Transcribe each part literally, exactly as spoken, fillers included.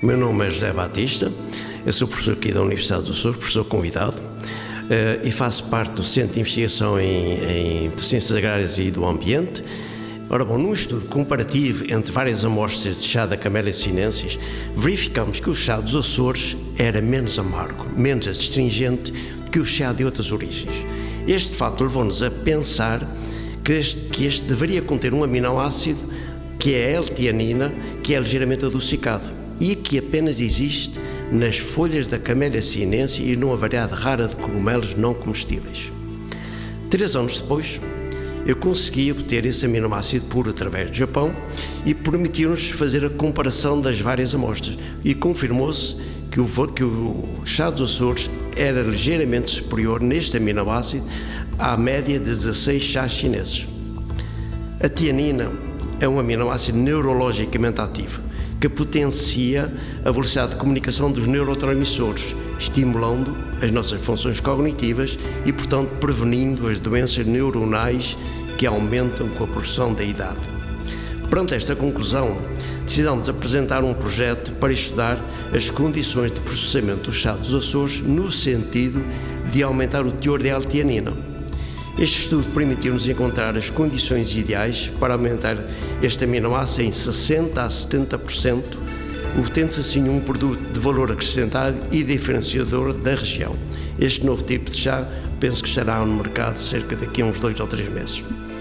O meu nome é José Batista, eu sou professor aqui da Universidade dos Açores, professor convidado, e faço parte do Centro de Investigação em, em Ciências Agrárias e do Ambiente. Ora bom, num estudo comparativo entre várias amostras de chá da Camellia sinensis, verificamos que o chá dos Açores era menos amargo, menos astringente do que o chá de outras origens. Este fato levou-nos a pensar que este, que este deveria conter um aminoácido que é a L-tianina, que é ligeiramente adocicado e que apenas existe nas folhas da Camellia sinensis e numa variedade rara de cogumelos não comestíveis. Três anos depois, eu consegui obter esse aminoácido puro através do Japão e permitiu-nos fazer a comparação das várias amostras e confirmou-se que o, que o chá dos Açores era ligeiramente superior neste aminoácido à média de dezasseis chás chineses. A tianina é um aminoácido neurologicamente ativo que potencia a velocidade de comunicação dos neurotransmissores, estimulando as nossas funções cognitivas e, portanto, prevenindo as doenças neuronais que aumentam com a progressão da idade. Perante esta conclusão, decidimos apresentar um projeto para estudar as condições de processamento do chá dos Açores no sentido de aumentar o teor de L-tianina. Este estudo permitiu-nos encontrar as condições ideais para aumentar este aminoácido em sessenta a setenta por cento, obtendo-se assim um produto de valor acrescentado e diferenciador da região. Este novo tipo de chá penso que estará no mercado cerca daqui a uns dois ou três meses.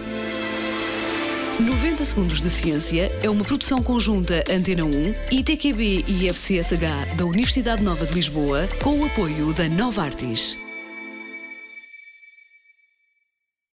noventa Segundos de Ciência é uma produção conjunta Antena um, I T Q B e I F C S H da Universidade Nova de Lisboa, com o apoio da Novartis.